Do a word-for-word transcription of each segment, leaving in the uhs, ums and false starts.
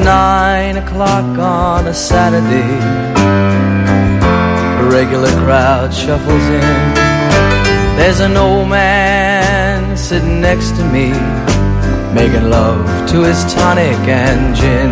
nine o'clock on a Saturday. A regular crowd shuffles in. There's an old man sitting next to me, making love to his tonic and gin.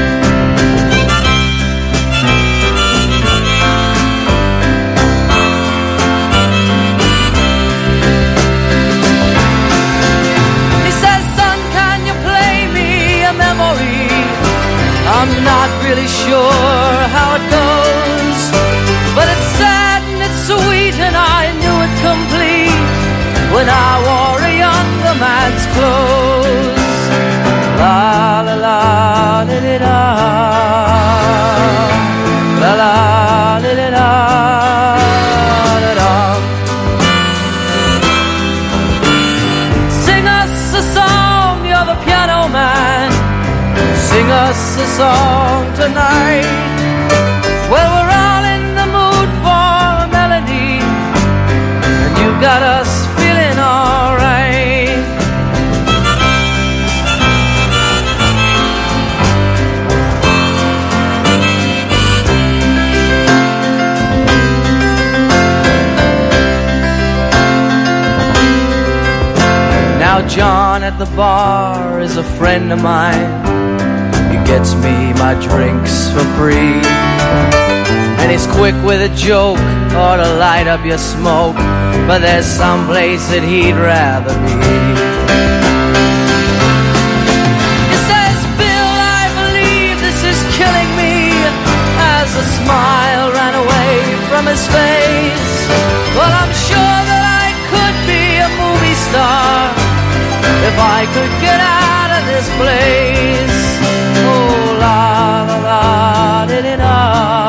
He says, son, can you play me a memory? I'm not really sure how it goes, but it's sad and it's sweet, and I knew it complete when I wore a younger man's clothes. La la la la la la la la la la la la. Sing us a song, you're the piano man. Sing us a song tonight. Well, we're all in the mood for a melody, and you got us feeling alright. Now John at the bar is a friend of mine. He gets me my drinks for free, and he's quick with a joke or to light up your smoke, but there's some place that he'd rather be. He says, Bill, I believe this is killing me, as a smile ran away from his face. Well, I'm sure that I could be a movie star if I could get out of this place. Oh, la la la di di da,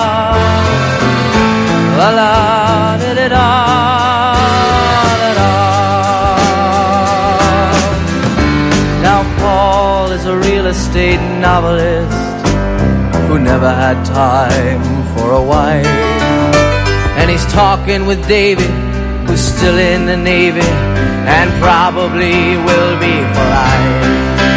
la la di di da, da da. Now Paul is a real estate novelist who never had time for a wife, and he's talking with David, who's still in the Navy and probably will be for life.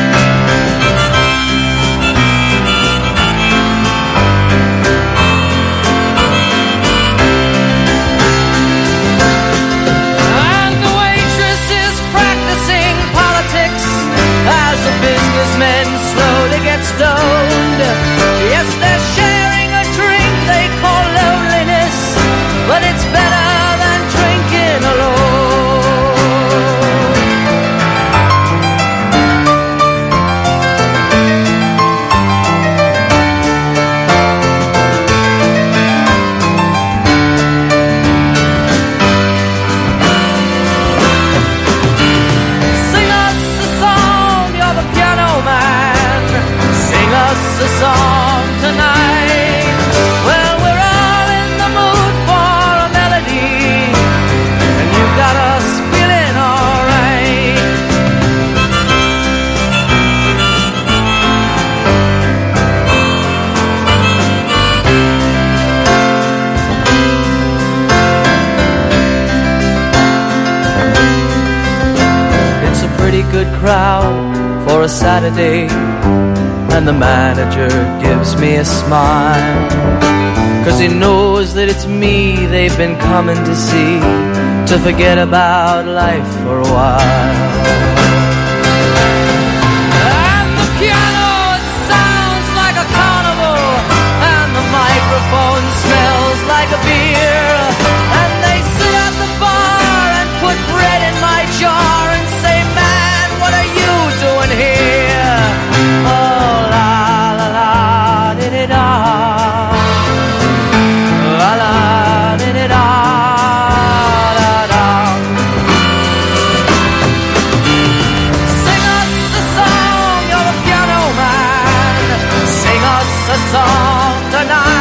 And the waitress is practicing politics as the businessmen slowly get stoned. Yes, they're sharing a drink they call loneliness, but it's better than drinking alone. Sing us a song, you're the piano man. Sing us a song tonight. Well, we're all in the mood for a melody, and you got us feeling alright. It's a pretty good crowd for a Saturday, and the manager gives me a smile, 'cause he knows that it's me they've been coming to see, to forget about life for a while. And the piano, it sounds like a carnival, and the microphone smells like a beer, and they sit at the bar and put bread in my jar and say, man, what are you doing here? Oh, la la la di di da, la la di di da, da da. Sing us a song, you're the piano man. Sing us a song tonight.